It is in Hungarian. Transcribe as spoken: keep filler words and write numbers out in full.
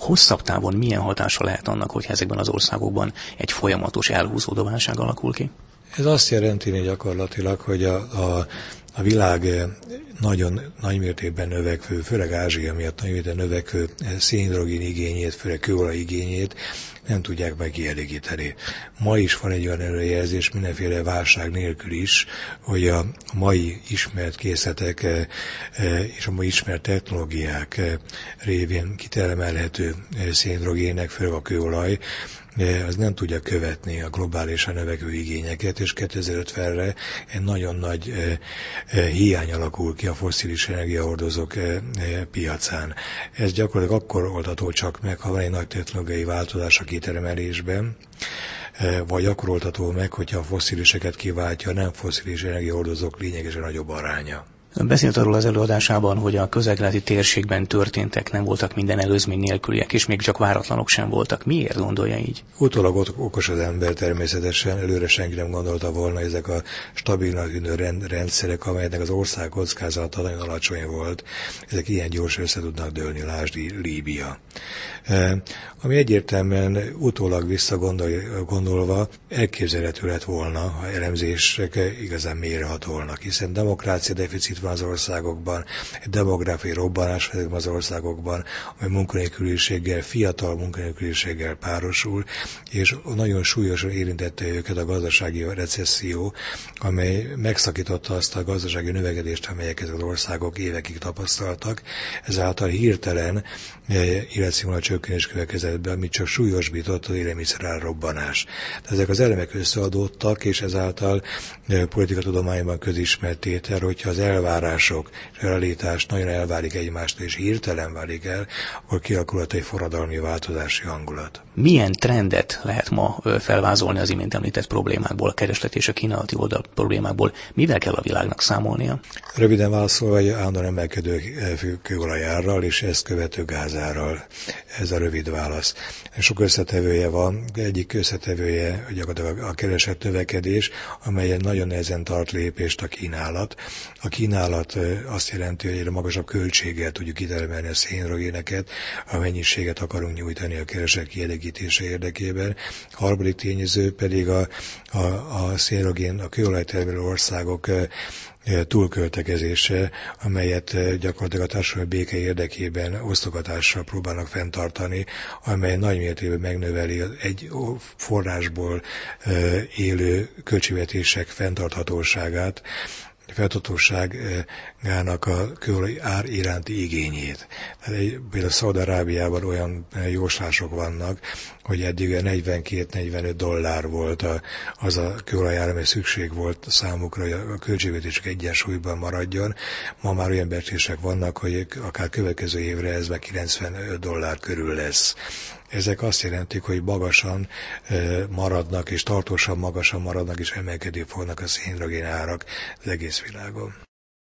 hosszabb távon milyen hatása lehet annak, hogy ezekben az országokban egy folyamatos elhúzódó válság alakul ki? Ez azt jelenti gyakorlatilag, hogy a, a, a világ nagyon nagymértékben növekvő, főleg Ázsia miatt nagymértékben növekvő szénhidrogén igényét, főleg kőolaj igényét nem tudják meg kielégíteni. Ma is van egy olyan előrejelzés, mindenféle válság nélkül is, hogy a mai ismert készletek és a mai ismert technológiák révén kitermelhető szénhidrogének, főleg a kőolaj, az nem tudja követni a globálisan növekvő igényeket, és kétezer-ötvenre egy nagyon nagy hiány alakul ki a fosszilis energiahordozók piacán. Ez gyakorlatilag akkor oldható csak meg, ha van egy nagy technológiai változás a kitermelésben, vagy akkor oldható meg, hogyha a fossziliseket kiváltja a nem fosszilis energiahordozók lényegesen nagyobb aránya. Ön beszélt arról az előadásában, hogy a közel-keleti térségben történtek nem voltak minden előzmény nélküliek, és még csak váratlanok sem voltak. Miért gondolja így? Utólag okos az ember természetesen, előre senki nem gondolta volna, ezek a stabilnak tűnő rend, rendszerek, amelyeknek az ország kockázata nagyon alacsony volt, ezek ilyen gyorsan össze tudnak dőlni, lásd Líbia. E, ami egyértelműen utólag visszagondolva elképzelhető lett volna, ha elemzések igazán mélyrehatolnak, hiszen demokrácia deficit van az országokban, egy demográfiai robbanás ezekben az országokban, amely munkanélküliséggel, fiatal munkanélküliséggel párosul, és nagyon súlyosan érintette őket a gazdasági recesszió, amely megszakította azt a gazdasági növekedést, amelyek ezek az országok évekig tapasztaltak, ezáltal hirtelen életszínvonal csökkenés következett be, amit csak súlyosbított az élelmiszerár robbanás. Tehát ezek az elemek összeadódtak, és ezáltal politikatudományban közismert tétel, hogyha az elvárások és a realitás nagyon elválik egymást, és hirtelen válik el, akkor kialakulhat egy forradalmi változási hangulat. Milyen trendet lehet ma felvázolni az imént említett problémákból, a kereslet és a kínálati oldal problémákból? Mivel kell a világnak számolnia? Röviden válaszolva, hogy állandóan emelkedő kőolajárral és ezt követő gázárral. Ez a rövid válasz. Sok összetevője van, egyik összetevője gyakorlatilag a kereslet növekedés, amelyen nagyon nehezen tart lépést a kínálat. A kínálat azt jelenti, hogy egyre magasabb költséggel tudjuk kitermelni a szénhidrogéneket, a mennyiséget akarunk nyújtani a kereslet kielégítése érdekében. A harmadik tényező pedig a, a, a szénhidrogén, a kőolajtermelő országok túlköltekezése, amelyet gyakorlatilag a társadalmi béke érdekében osztogatással próbálnak fenntartani, amely nagy mértékben megnöveli egy forrásból élő költségvetések fenntarthatóságát, fenntarthatóságának a kőolaj ár iránti igényét. Például Szaúd-Arábiában olyan jóslások vannak, hogy eddig negyvenkét-negyvenöt dollár volt a, az a kőolajár, amely szükség volt számukra, hogy a költségvetések egyensúlyban maradjon. Ma már olyan becslések vannak, hogy akár következő évre ez meg kilencvenöt dollár körül lesz. Ezek azt jelentik, hogy magasan maradnak, és tartósan magasan maradnak, és emelkedni fognak a szénhidrogén árak az egész világon.